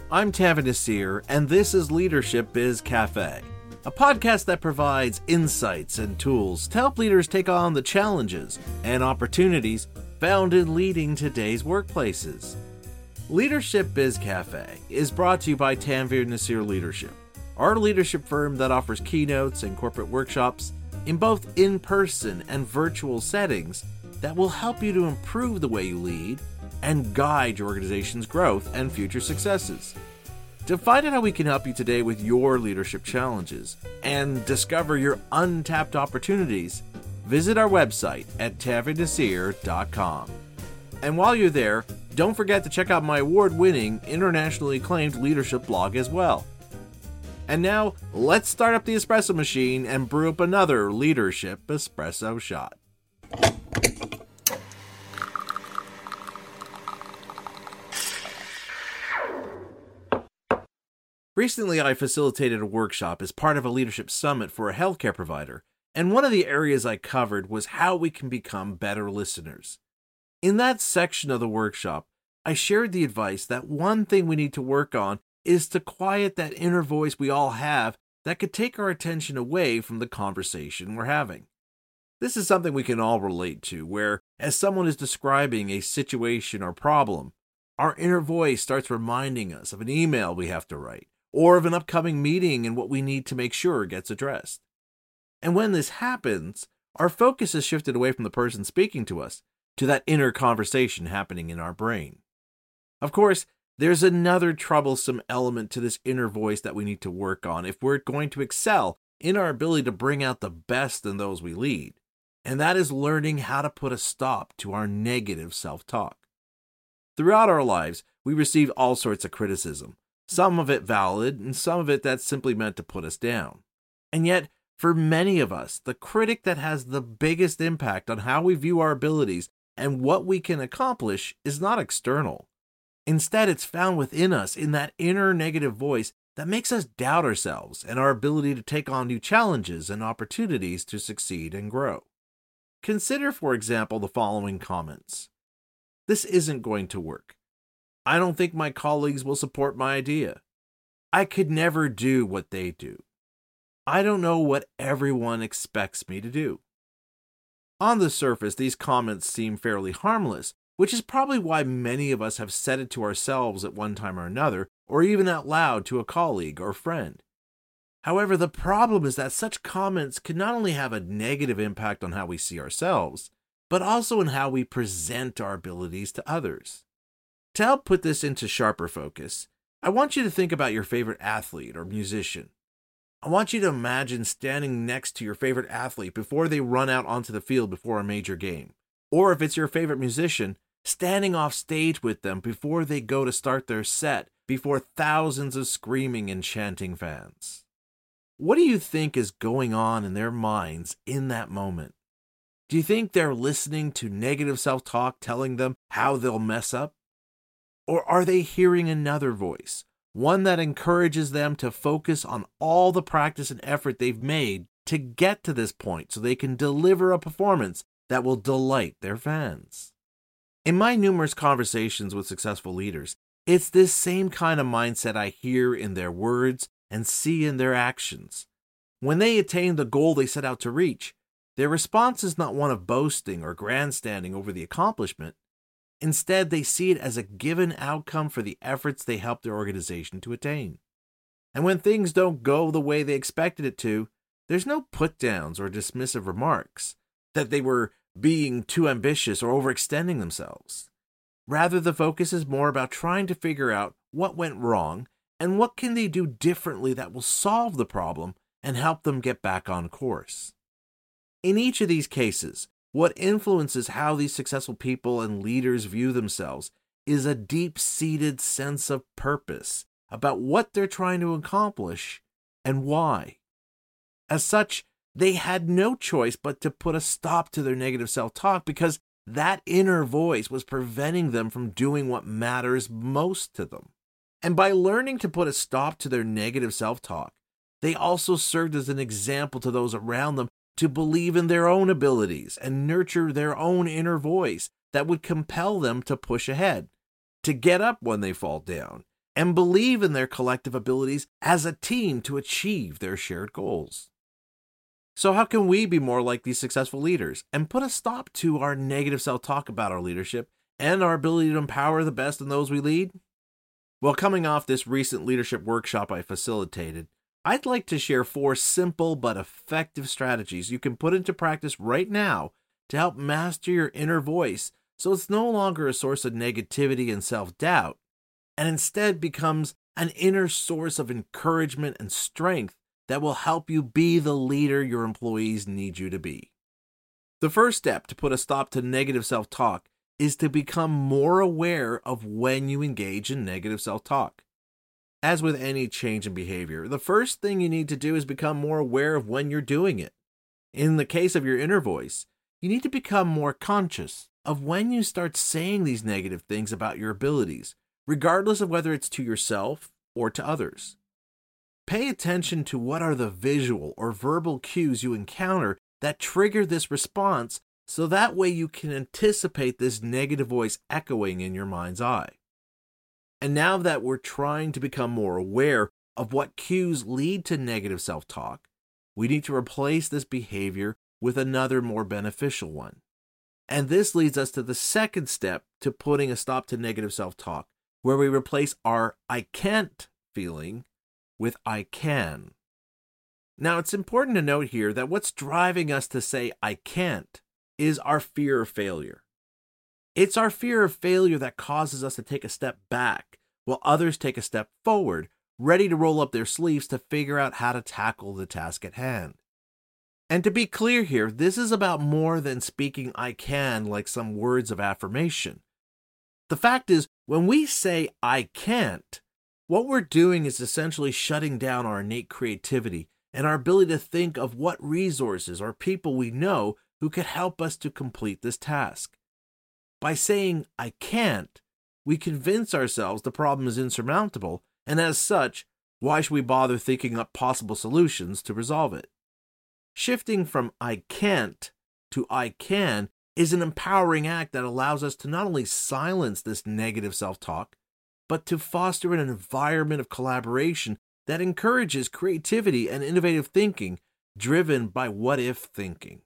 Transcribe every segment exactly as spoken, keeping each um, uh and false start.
I'm Tavi Nasir, and this is Leadership Biz Cafe, a podcast that provides insights and tools to help leaders take on the challenges and opportunities found in leading today's workplaces. Leadership Biz Cafe is brought to you by Tanveer Nasir Leadership, our leadership firm that offers keynotes and corporate workshops in both in-person and virtual settings that will help you to improve the way you lead and guide your organization's growth and future successes. To find out how we can help you today with your leadership challenges and discover your untapped opportunities, visit our website at tavi nasir dot com. And while you're there, don't forget to check out my award-winning, internationally acclaimed leadership blog as well. And now, let's start up the espresso machine and brew up another leadership espresso shot. Recently, I facilitated a workshop as part of a leadership summit for a healthcare provider, and one of the areas I covered was how we can become better listeners. In that section of the workshop, I shared the advice that one thing we need to work on is to quiet that inner voice we all have that could take our attention away from the conversation we're having. This is something we can all relate to, where as someone is describing a situation or problem, our inner voice starts reminding us of an email we have to write, or of an upcoming meeting and what we need to make sure gets addressed. And when this happens, our focus is shifted away from the person speaking to us to that inner conversation happening in our brain. Of course, there's another troublesome element to this inner voice that we need to work on if we're going to excel in our ability to bring out the best in those we lead, and that is learning how to put a stop to our negative self-talk. Throughout our lives, we receive all sorts of criticism, some of it valid, and some of it that's simply meant to put us down. And yet, for many of us, the critic that has the biggest impact on how we view our abilities and what we can accomplish is not external. Instead, it's found within us in that inner negative voice that makes us doubt ourselves and our ability to take on new challenges and opportunities to succeed and grow. Consider, for example, the following comments. This isn't going to work. I don't think my colleagues will support my idea. I could never do what they do. I don't know what everyone expects me to do. On the surface, these comments seem fairly harmless, which is probably why many of us have said it to ourselves at one time or another, or even out loud to a colleague or friend. However, the problem is that such comments can not only have a negative impact on how we see ourselves, but also in how we present our abilities to others. To help put this into sharper focus, I want you to think about your favorite athlete or musician. I want you to imagine standing next to your favorite athlete before they run out onto the field before a major game. Or if it's your favorite musician, standing off stage with them before they go to start their set before thousands of screaming and chanting fans. What do you think is going on in their minds in that moment? Do you think they're listening to negative self-talk telling them how they'll mess up? Or are they hearing another voice, one that encourages them to focus on all the practice and effort they've made to get to this point so they can deliver a performance that will delight their fans? In my numerous conversations with successful leaders, it's this same kind of mindset I hear in their words and see in their actions. When they attain the goal they set out to reach, their response is not one of boasting or grandstanding over the accomplishment. Instead, they see it as a given outcome for the efforts they helped their organization to attain. And when things don't go the way they expected it to, there's no put-downs or dismissive remarks that they were being too ambitious or overextending themselves. Rather, the focus is more about trying to figure out what went wrong and what can they do differently that will solve the problem and help them get back on course. In each of these cases, what influences how these successful people and leaders view themselves is a deep-seated sense of purpose about what they're trying to accomplish and why. As such, they had no choice but to put a stop to their negative self-talk because that inner voice was preventing them from doing what matters most to them. And by learning to put a stop to their negative self-talk, they also served as an example to those around them to believe in their own abilities and nurture their own inner voice that would compel them to push ahead, to get up when they fall down, and believe in their collective abilities as a team to achieve their shared goals. So how can we be more like these successful leaders and put a stop to our negative self-talk about our leadership and our ability to empower the best in those we lead? Well, coming off this recent leadership workshop I facilitated, I'd like to share four simple but effective strategies you can put into practice right now to help master your inner voice so it's no longer a source of negativity and self-doubt, and instead becomes an inner source of encouragement and strength that will help you be the leader your employees need you to be. The first step to put a stop to negative self-talk is to become more aware of when you engage in negative self-talk. As with any change in behavior, the first thing you need to do is become more aware of when you're doing it. In the case of your inner voice, you need to become more conscious of when you start saying these negative things about your abilities, regardless of whether it's to yourself or to others. Pay attention to what are the visual or verbal cues you encounter that trigger this response, so that way you can anticipate this negative voice echoing in your mind's eye. And now that we're trying to become more aware of what cues lead to negative self-talk, we need to replace this behavior with another more beneficial one. And this leads us to the second step to putting a stop to negative self-talk, where we replace our I can't feeling with I can. Now, it's important to note here that what's driving us to say I can't is our fear of failure. It's our fear of failure that causes us to take a step back while others take a step forward, ready to roll up their sleeves to figure out how to tackle the task at hand. And to be clear here, this is about more than speaking I can like some words of affirmation. The fact is, when we say I can't, what we're doing is essentially shutting down our innate creativity and our ability to think of what resources or people we know who could help us to complete this task. By saying I can't, we convince ourselves the problem is insurmountable, and as such, why should we bother thinking up possible solutions to resolve it? Shifting from I can't to I can is an empowering act that allows us to not only silence this negative self-talk, but to foster an environment of collaboration that encourages creativity and innovative thinking driven by what-if thinking.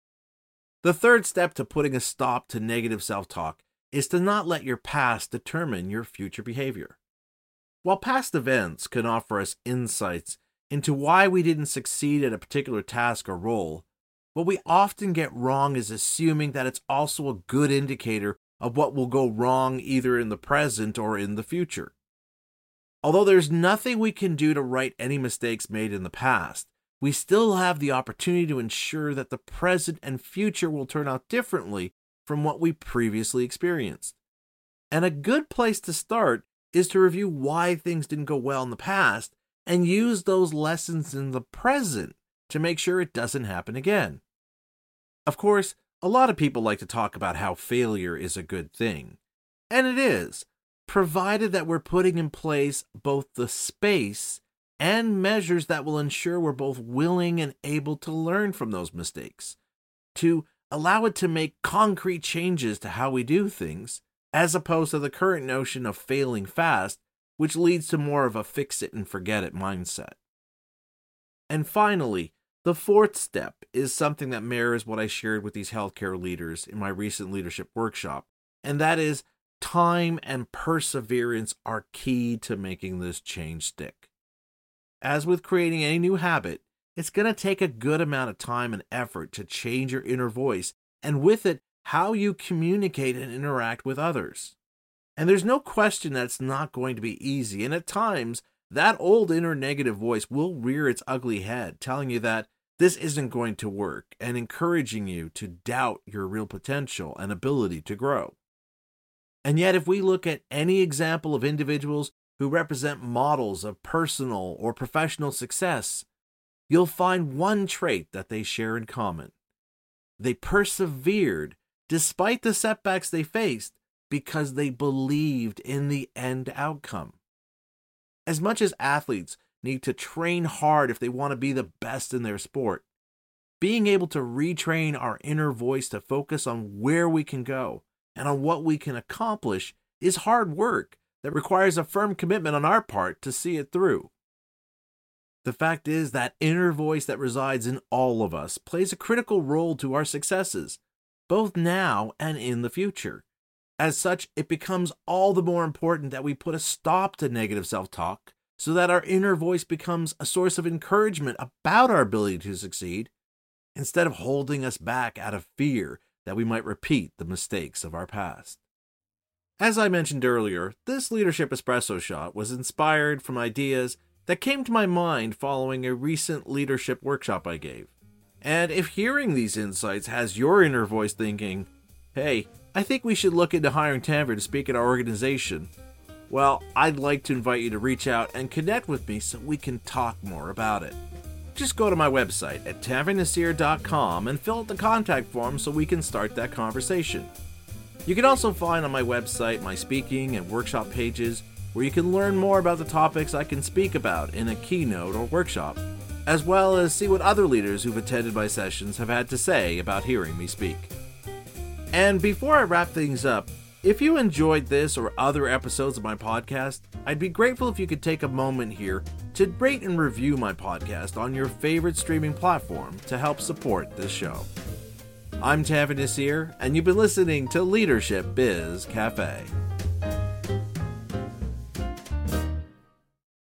The third step to putting a stop to negative self-talk is to not let your past determine your future behavior. While past events can offer us insights into why we didn't succeed at a particular task or role, what we often get wrong is assuming that it's also a good indicator of what will go wrong either in the present or in the future. Although there's nothing we can do to right any mistakes made in the past, we still have the opportunity to ensure that the present and future will turn out differently from what we previously experienced. And a good place to start is to review why things didn't go well in the past and use those lessons in the present to make sure it doesn't happen again. Of course, a lot of people like to talk about how failure is a good thing. And it is, provided that we're putting in place both the space and measures that will ensure we're both willing and able to learn from those mistakes, to allow it to make concrete changes to how we do things, as opposed to the current notion of failing fast, which leads to more of a fix-it-and-forget-it mindset. And finally, the fourth step is something that mirrors what I shared with these healthcare leaders in my recent leadership workshop, and that is time and perseverance are key to making this change stick. As with creating any new habit, it's going to take a good amount of time and effort to change your inner voice, and with it, how you communicate and interact with others. And there's no question that it's not going to be easy, and at times, that old inner negative voice will rear its ugly head, telling you that this isn't going to work and encouraging you to doubt your real potential and ability to grow. And yet, if we look at any example of individuals who represent models of personal or professional success, you'll find one trait that they share in common. They persevered despite the setbacks they faced because they believed in the end outcome. As much as athletes need to train hard if they want to be the best in their sport, being able to retrain our inner voice to focus on where we can go and on what we can accomplish is hard work that requires a firm commitment on our part to see it through. The fact is that inner voice that resides in all of us plays a critical role to our successes, both now and in the future. As such, it becomes all the more important that we put a stop to negative self-talk so that our inner voice becomes a source of encouragement about our ability to succeed, instead of holding us back out of fear that we might repeat the mistakes of our past. As I mentioned earlier, this Leadership Espresso Shot was inspired from ideas that came to my mind following a recent leadership workshop I gave. And if hearing these insights has your inner voice thinking, hey, I think we should look into hiring Tanvir to speak at our organization, well, I'd like to invite you to reach out and connect with me so we can talk more about it. Just go to my website at tanvir naseer dot com and fill out the contact form so we can start that conversation. You can also find on my website my speaking and workshop pages where you can learn more about the topics I can speak about in a keynote or workshop, as well as see what other leaders who've attended my sessions have had to say about hearing me speak. And before I wrap things up, if you enjoyed this or other episodes of my podcast, I'd be grateful if you could take a moment here to rate and review my podcast on your favorite streaming platform to help support this show. I'm Tanvir Naseer, and you've been listening to Leadership Biz Cafe.